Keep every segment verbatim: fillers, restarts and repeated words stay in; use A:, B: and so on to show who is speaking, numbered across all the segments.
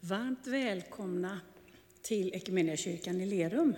A: Varmt välkomna till Equmeniakyrkan i Lerum.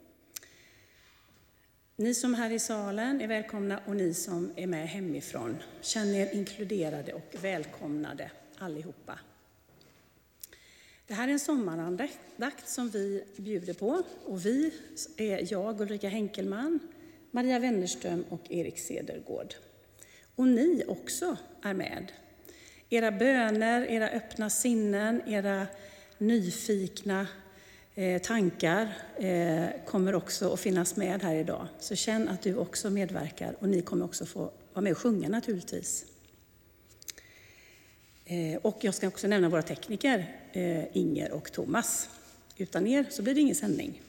A: Ni som är här i salen är välkomna och ni som är med hemifrån. Känn er inkluderade och välkomnade allihopa. Det här är en sommarandakt som vi bjuder på och vi är jag, Ulrika Henkelman, Maria Wennerström och Erik Cedergård. Och ni också är med. Era böner, era öppna sinnen, era nyfikna eh, tankar eh, kommer också att finnas med här idag. Så känn att du också medverkar och ni kommer också få vara med och sjunga naturligtvis. Eh, och jag ska också nämna våra tekniker, eh, Inger och Thomas. Utan er så blir det ingen sändning.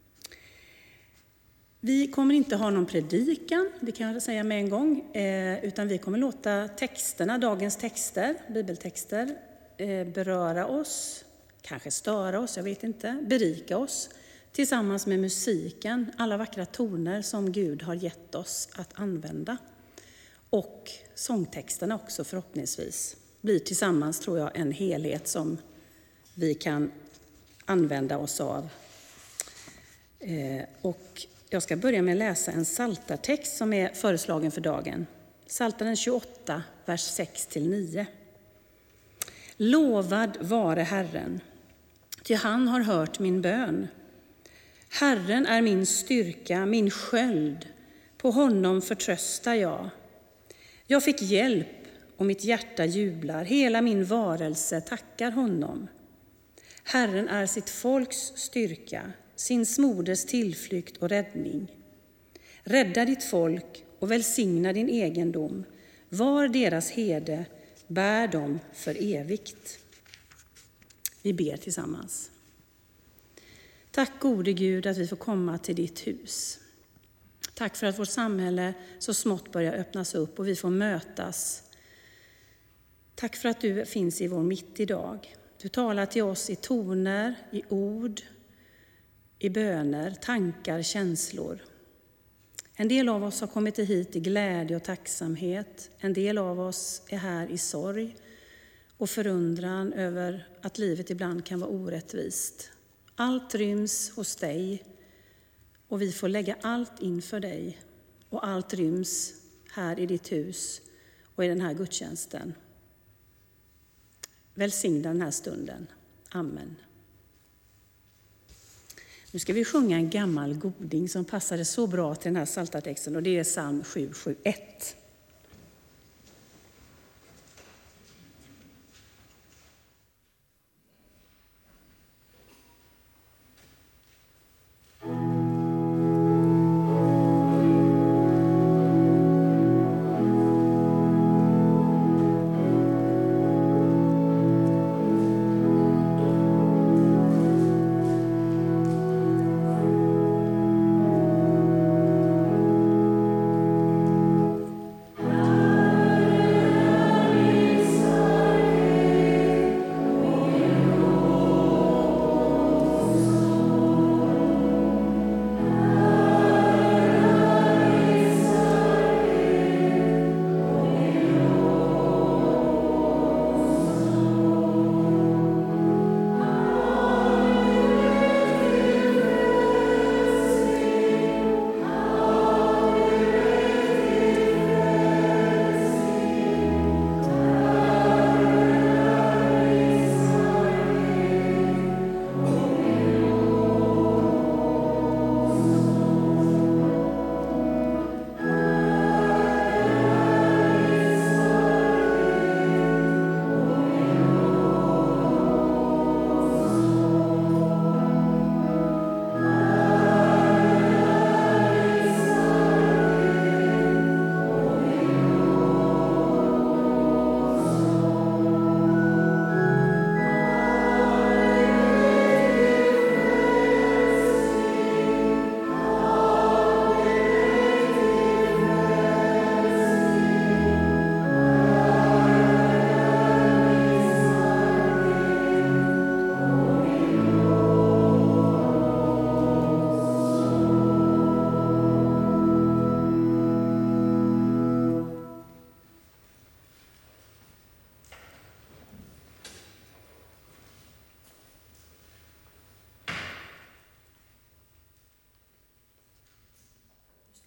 A: Vi kommer inte ha någon predikan, det kan jag säga med en gång, eh, utan vi kommer låta texterna, dagens texter, bibeltexter, eh, beröra oss, kanske störa oss, jag vet inte, berika oss, tillsammans med musiken, alla vackra toner som Gud har gett oss att använda. Och sångtexterna också förhoppningsvis blir tillsammans, tror jag, en helhet som vi kan använda oss av. Eh, och Jag ska börja med att läsa en psaltartext som är föreslagen för dagen. Psaltaren tjugoåtta, vers sex till nio. Lovad vare Herren, ty han har hört min bön. Herren är min styrka, min sköld, på honom förtröstar jag. Jag fick hjälp och mitt hjärta jublar, hela min varelse tackar honom. Herren är sitt folks styrka, sin smordes tillflykt och räddning. Rädda ditt folk och välsigna din egendom. Var deras herde, bär dem för evigt. Vi ber tillsammans. Tack gode Gud att vi får komma till ditt hus. Tack för att vårt samhälle så smått börjar öppnas upp och vi får mötas. Tack för att du finns i vår mitt idag. Du talar till oss i toner, i ord, i böner, tankar, känslor. En del av oss har kommit hit i glädje och tacksamhet. En del av oss är här i sorg och förundran över att livet ibland kan vara orättvist. Allt ryms hos dig och vi får lägga allt inför dig. Och allt ryms här i ditt hus och i den här gudstjänsten. Välsigna den här stunden. Amen. Nu ska vi sjunga en gammal goding som passade så bra till den här psaltartexten och det är psalm sju sju ett.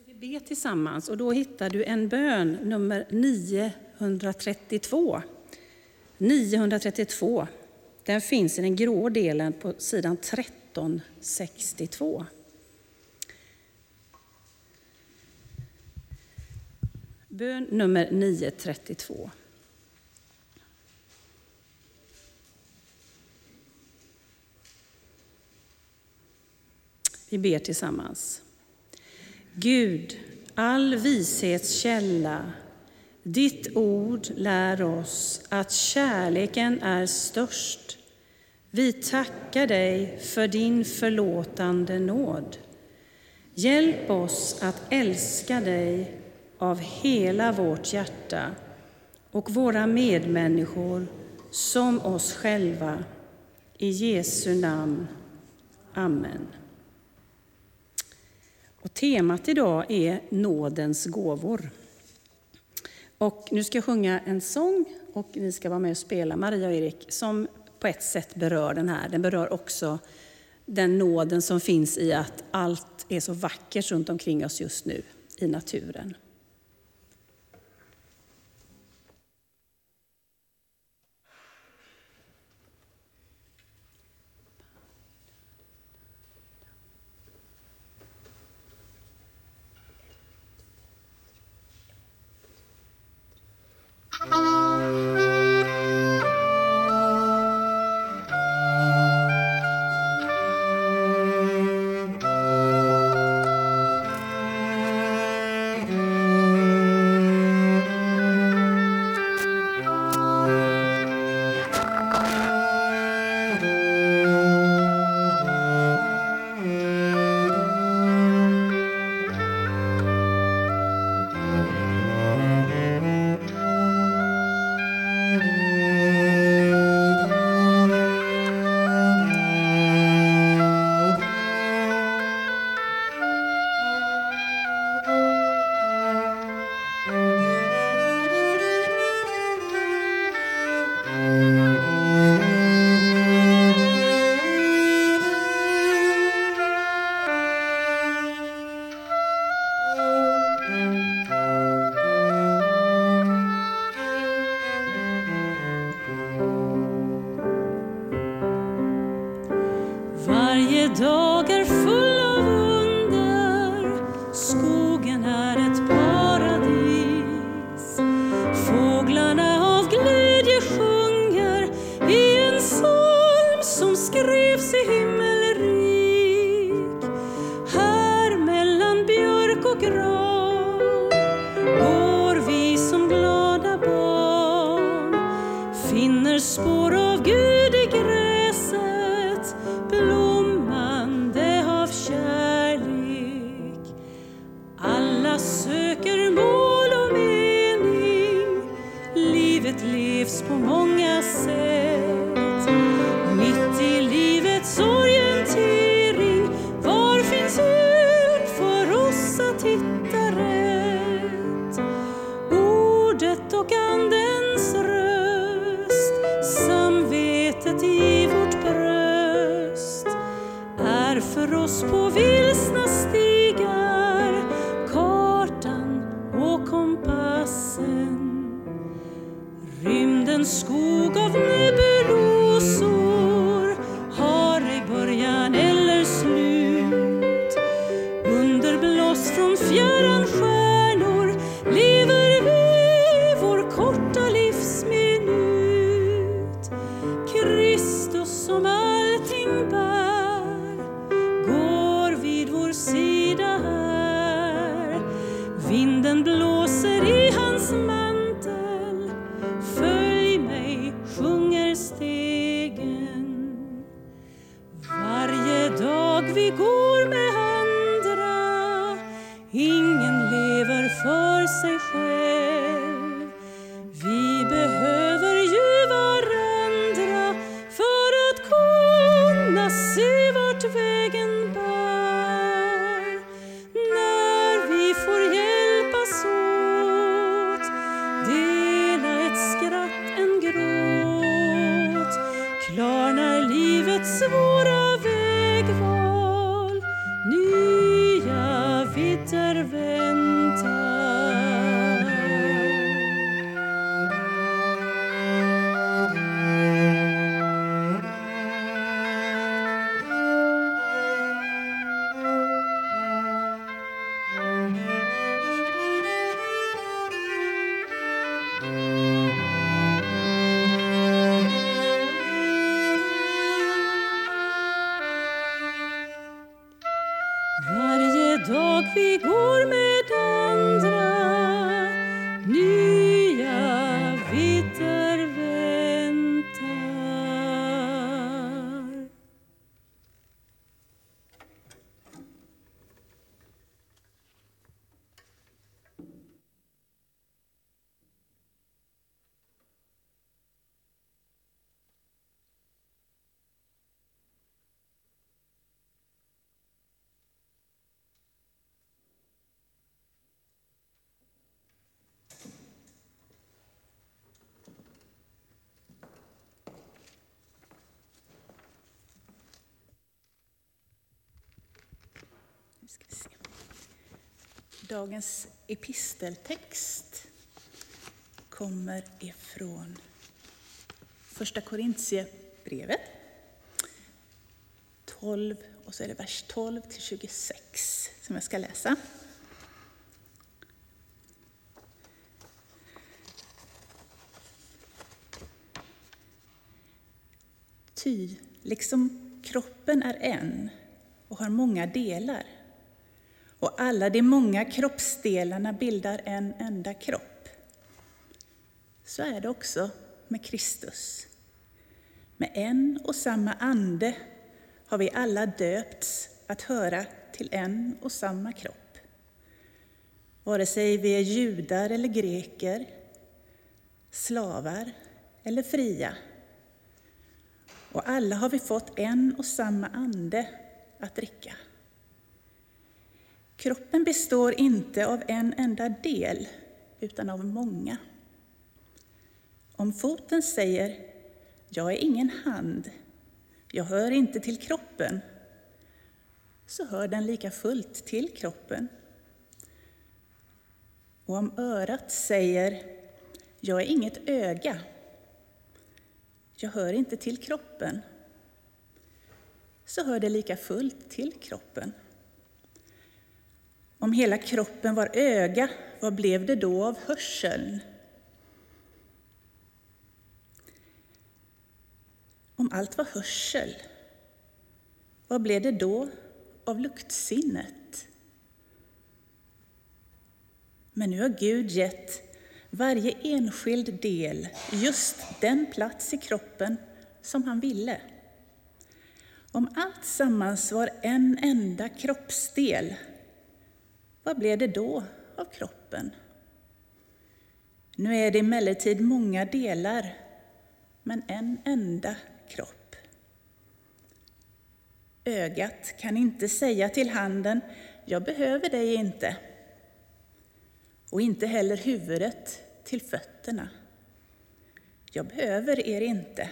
A: Vi ber tillsammans och då hittar du en bön, nummer niohundratrettiotvå. niohundratrettiotvå. Den finns i den grå delen på sidan tretton sextiotvå. Bön nummer niohundratrettiotvå. Vi ber tillsammans. Gud, all vishets källa, ditt ord lär oss att kärleken är störst. Vi tackar dig för din förlåtande nåd. Hjälp oss att älska dig av hela vårt hjärta och våra medmänniskor som oss själva. I Jesu namn. Amen. Och temat idag är nådens gåvor. Och nu ska jag sjunga en sång och ni ska vara med och spela, Maria och Erik, som på ett sätt berör den här. Den berör också den nåden som finns i att allt är så vackert runt omkring oss just nu i naturen. Varje dag är full av under, skogen är ett paradis. Fåglarna av glädje sjunger i en psalm som skrevs i himmelrik. Här mellan björk och gran går vi som glada barn, finner spår av Gud i gräset, blommande av kärlek. Alla söker mål och mening, livet levs på många sätt. Mitt i livets orientering, var finns ut för oss att hitta rätt? Ordet och andens röst, samvetet i vårt bröst, är för oss på vilsna stigar kartan och kompassen. Rymdens skog av nebulosor har ej början eller slut. Under blåst från fjärran stjärnor lever vi vår korta livsminut. Kristus som allting bär går vid vår sida här. Vinden blåser i hans mantel, följ mig, sjung
B: Dagens episteltext kommer ifrån första Korintierbrevet tolv, och så är det vers tolv till tjugosex som jag ska läsa. Ty, liksom kroppen är en och har många delar, och alla de många kroppsdelarna bildar en enda kropp, så är det också med Kristus. Med en och samma ande har vi alla döpts att höra till en och samma kropp. Vare sig vi är judar eller greker, slavar eller fria. Och alla har vi fått en och samma ande att dricka. Kroppen består inte av en enda del, utan av många. Om foten säger, jag är ingen hand, jag hör inte till kroppen, så hör den lika fullt till kroppen. Och om örat säger, jag är inget öga, jag hör inte till kroppen, så hör det lika fullt till kroppen. Om hela kroppen var öga, vad blev det då av hörseln? Om allt var hörsel, vad blev det då av luktsinnet? Men nu har Gud gett varje enskild del just den plats i kroppen som han ville. Om allt sammans var en enda kroppsdel, vad blev det då av kroppen? Nu är det emellertid många delar, men en enda kropp. Ögat kan inte säga till handen, jag behöver dig inte. Och inte heller huvudet till fötterna, jag behöver er inte.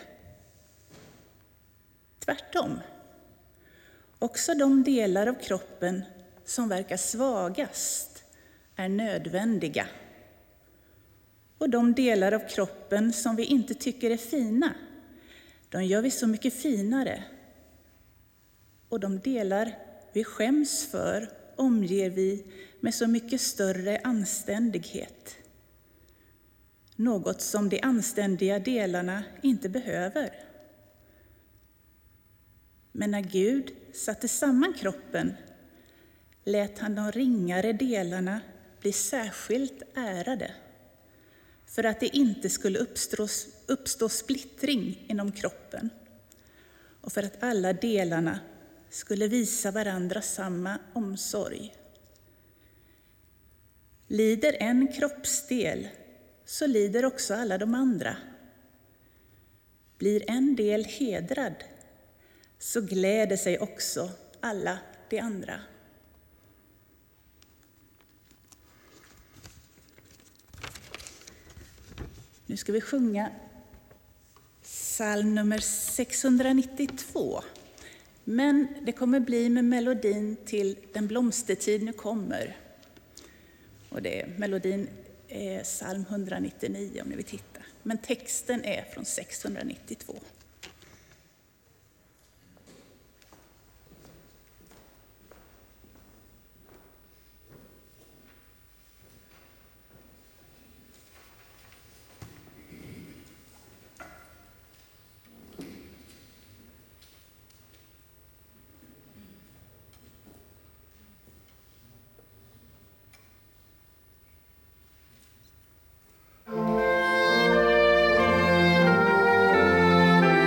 B: Tvärtom, också de delar av kroppen som verkar svagast är nödvändiga. Och de delar av kroppen som vi inte tycker är fina, de gör vi så mycket finare. Och de delar vi skäms för omger vi med så mycket större anständighet. Något som de anständiga delarna inte behöver. Men när Gud satte samman kroppen lät han de ringare delarna bli särskilt ärade, för att det inte skulle uppstå, uppstå splittring inom kroppen, och för att alla delarna skulle visa varandra samma omsorg. Lider en kroppsdel, så lider också alla de andra. Blir en del hedrad, så gläder sig också alla de andra. Nu ska vi sjunga psalm nummer sexhundranittiotvå. Men det kommer bli med melodin till Den blomstertid nu kommer. Och det är melodin är psalm etthundranittionio om ni vill titta. Men texten är från sexhundranittiotvå.
C: Thank you.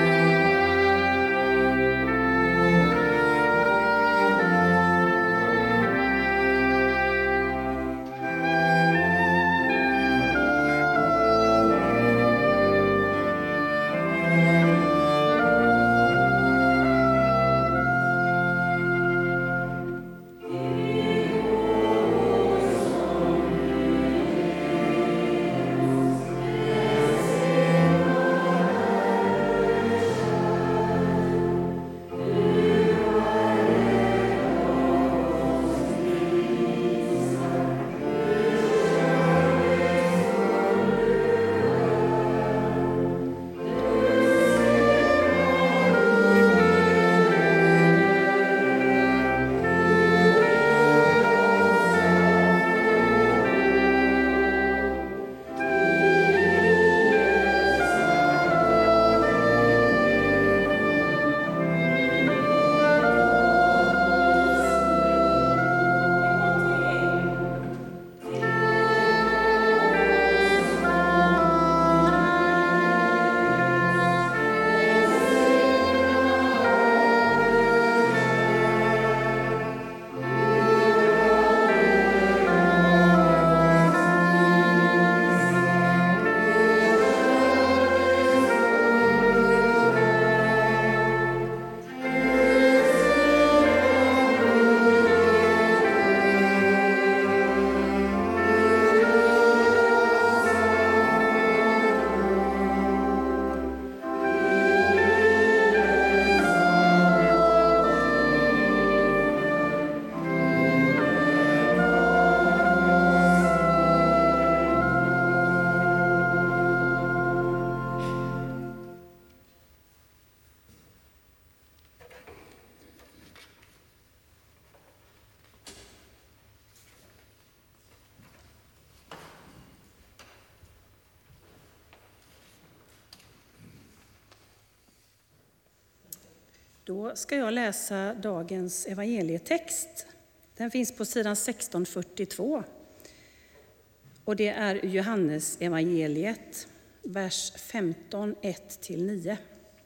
A: Då ska jag läsa dagens evangelietext. Den finns på sidan sexton fyrtiotvå. Och det är Johannes evangeliet, vers femton, ett till nio.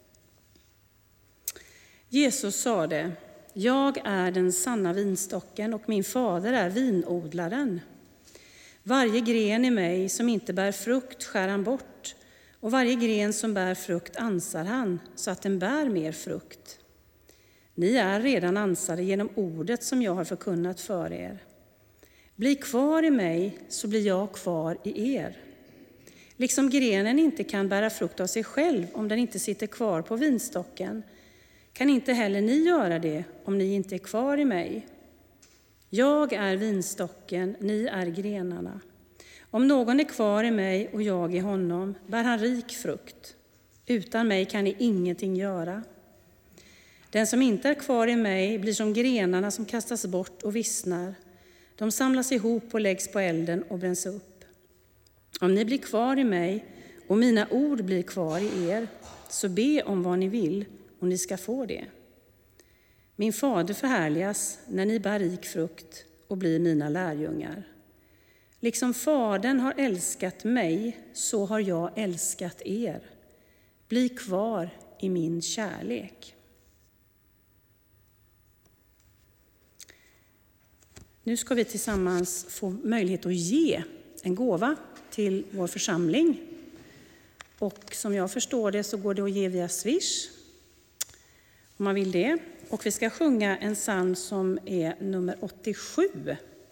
A: Jesus sade: Jag är den sanna vinstocken och min fader är vinodlaren. Varje gren i mig som inte bär frukt skär han bort, och varje gren som bär frukt ansar han, så att den bär mer frukt. Ni är redan ansade genom ordet som jag har förkunnat för er. Bli kvar i mig, så blir jag kvar i er. Liksom grenen inte kan bära frukt av sig själv om den inte sitter kvar på vinstocken, kan inte heller ni göra det om ni inte är kvar i mig. Jag är vinstocken, ni är grenarna. Om någon är kvar i mig och jag i honom, bär han rik frukt. Utan mig kan ni ingenting göra. Den som inte är kvar i mig blir som grenarna som kastas bort och vissnar. De samlas ihop och läggs på elden och bränns upp. Om ni blir kvar i mig och mina ord blir kvar i er, så be om vad ni vill och ni ska få det. Min fader förhärligas när ni bär rik frukt och blir mina lärjungar. Liksom fadern har älskat mig, så har jag älskat er. Bli kvar i min kärlek. Nu ska vi tillsammans få möjlighet att ge en gåva till vår församling. Och som jag förstår det så går det att ge via Swish, om man vill det. Och vi ska sjunga en psalm som är nummer åttiosju.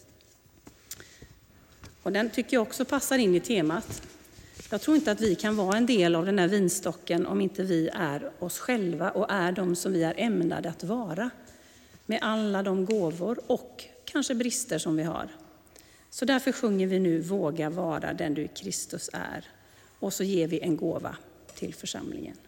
A: Och den tycker jag också passar in i temat. Jag tror inte att vi kan vara en del av den här vinstocken om inte vi är oss själva och är de som vi är ämnade att vara. Med alla de gåvor och kanske brister som vi har. Så därför sjunger vi nu Våga vara den du i Kristus är. Och så ger vi en gåva till församlingen.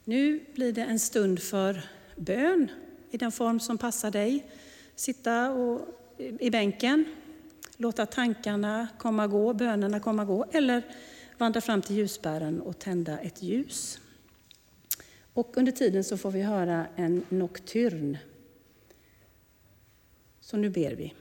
A: Nu blir det en stund för bön i den form som passar dig. Sitta och, i bänken, låta tankarna komma och gå, bönerna komma och gå, eller vandra fram till ljusbären och tända ett ljus. Och under tiden så får vi höra en nocturn. Så nu ber vi.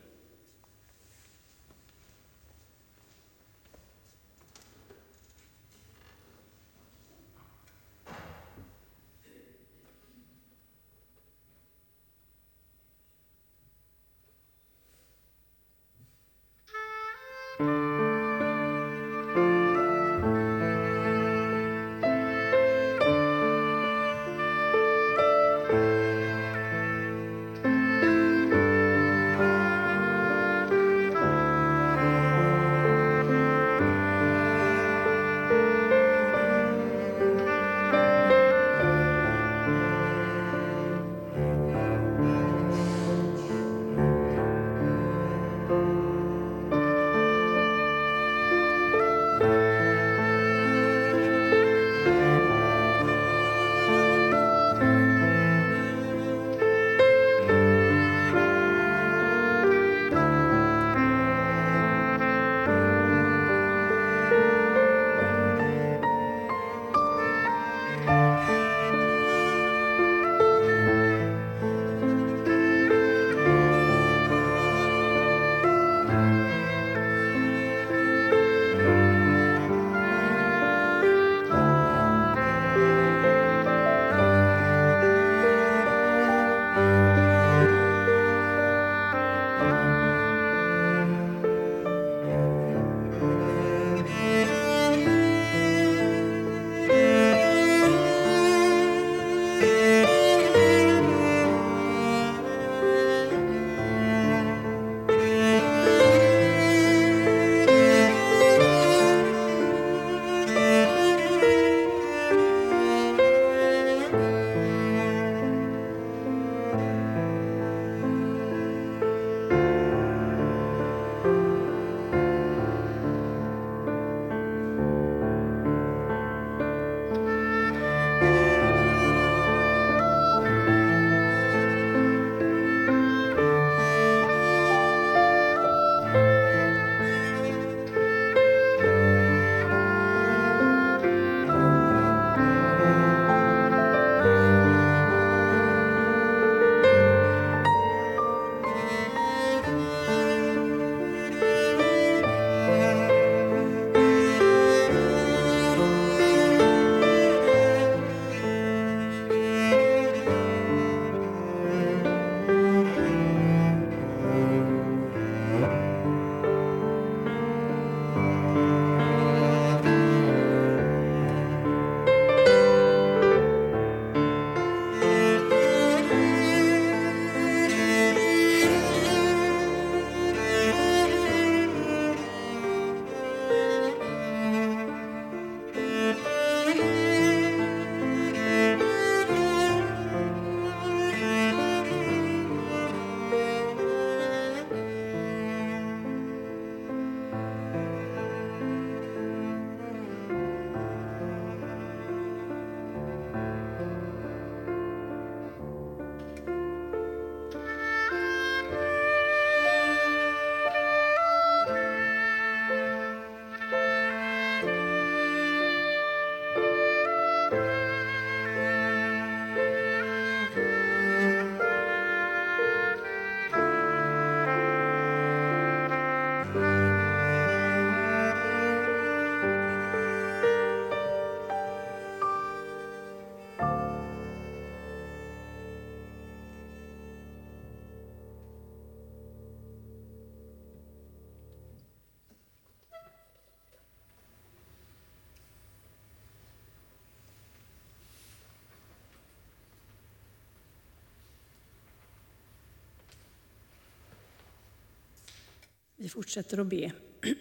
A: Vi fortsätter att be.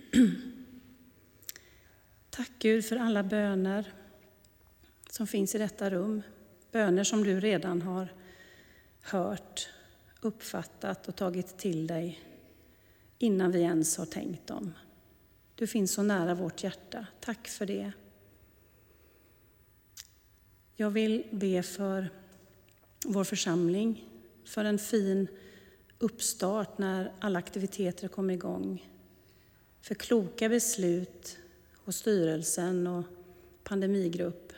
A: Tack Gud för alla böner som finns i detta rum. Böner som du redan har hört, uppfattat och tagit till dig innan vi ens har tänkt dem. Du finns så nära vårt hjärta. Tack för det. Jag vill be för vår församling, för en fin uppstart när alla aktiviteter kommer igång. För kloka beslut hos styrelsen och pandemigrupp.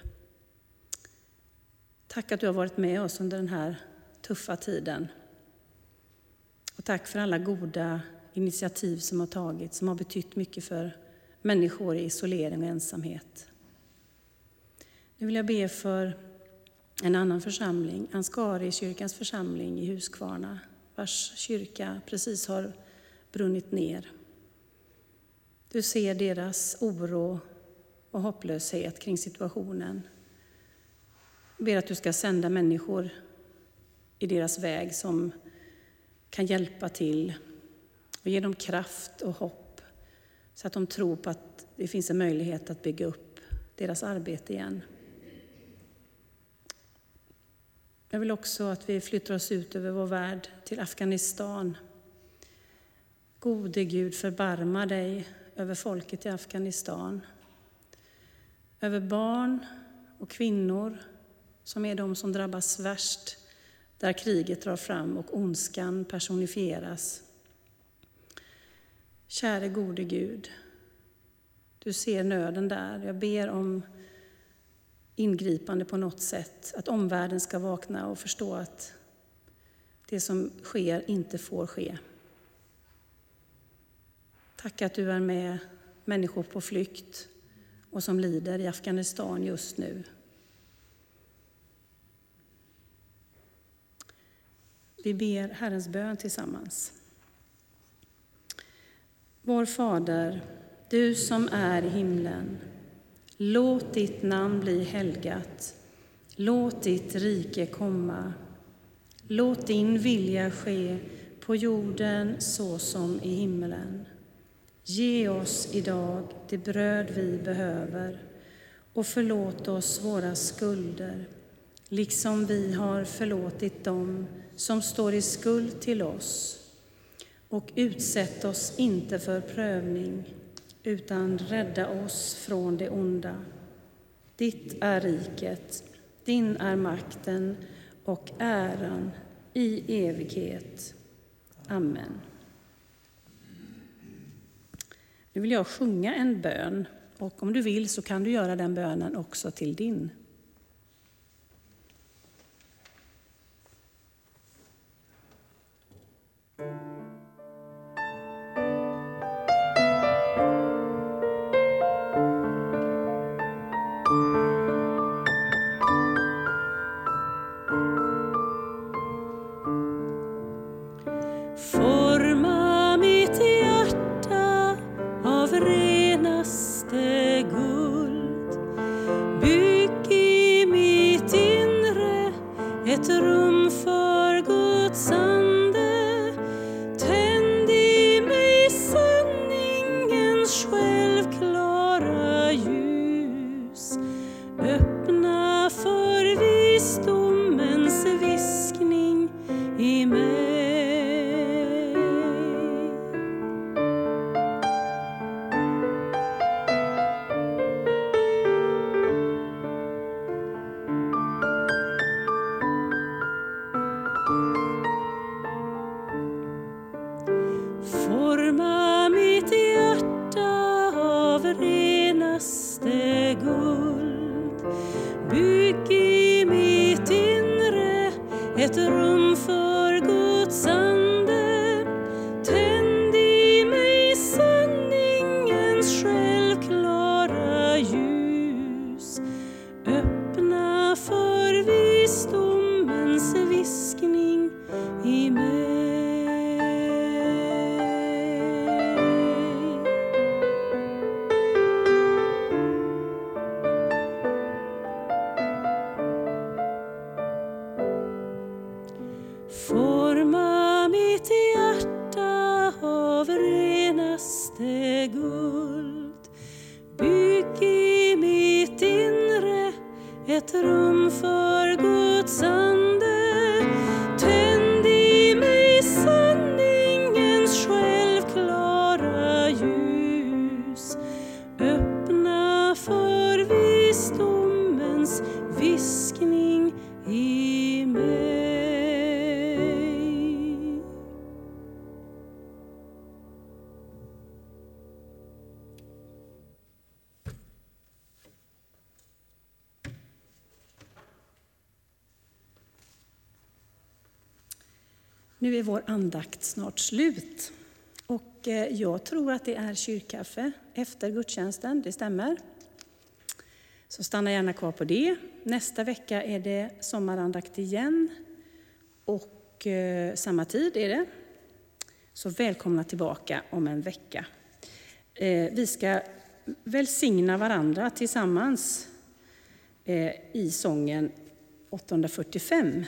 A: Tack att du har varit med oss under den här tuffa tiden. Och tack för alla goda initiativ som har tagits, som har betytt mycket för människor i isolering och ensamhet. Nu vill jag be för en annan församling, Ansgari-kyrkans församling i Huskvarna, vars kyrka precis har brunnit ner. Du ser deras oro och hopplöshet kring situationen. Jag ber att du ska sända människor i deras väg som kan hjälpa till och ge dem kraft och hopp så att de tror på att det finns en möjlighet att bygga upp deras arbete igen. Jag vill också att vi flyttar oss ut över vår värld till Afghanistan. Gode Gud, förbarma dig över folket i Afghanistan. Över barn och kvinnor som är de som drabbas värst där kriget drar fram och ondskan personifieras. Käre gode Gud, du ser nöden där. Jag ber om ingripande på något sätt, att omvärlden ska vakna och förstå att det som sker inte får ske. Tack att du är med människor på flykt och som lider i Afghanistan just nu. Vi ber Herrens bön tillsammans. Vår Fader, du som är i himlen, låt ditt namn bli helgat. Låt ditt rike komma. Låt din vilja ske på jorden så som i himlen. Ge oss idag det bröd vi behöver och förlåt oss våra skulder, liksom vi har förlåtit dem som står i skuld till oss. Och utsätt oss inte för prövning, utan rädda oss från det onda. Ditt är riket, din är makten och äran i evighet. Amen. Nu vill jag sjunga en bön, och om du vill så kan du göra den bönen också till din. Forma mitt hjärta av renaste guld. Bygg i mitt inre ett rum för Guds ande. Tänd i mig sanningens självklara ljus. Öppna för visdomens viskning i mig. Forma mitt hjärta av renaste guld. Bygg i mitt inre ett rum för Guds ande. Tänd i mig sanningens självklara ljus. Öppna för visdomens viskning i mig. Forma mitt hjärta av renaste guld. Bygg i mitt inre ett rum för Guds ande. Tänd i mig sanningens självklara ljus. Öppna för visdomens viskning Nu är vår andakt snart slut. Och jag tror att det är kyrkkaffe efter gudstjänsten, det stämmer. Så stanna gärna kvar på det. Nästa vecka är det sommarandakt igen. Och eh, samma tid är det. Så välkomna tillbaka om en vecka. Eh, vi ska välsigna varandra tillsammans eh, i sången åttahundrafyrtiofem.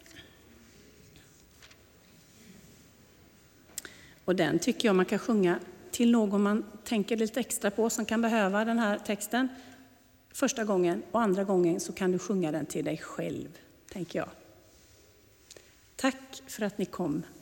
A: Och den tycker jag man kan sjunga till någon man tänker lite extra på som kan behöva den här texten. Första gången och andra gången så kan du sjunga den till dig själv, tänker jag. Tack för att ni kom.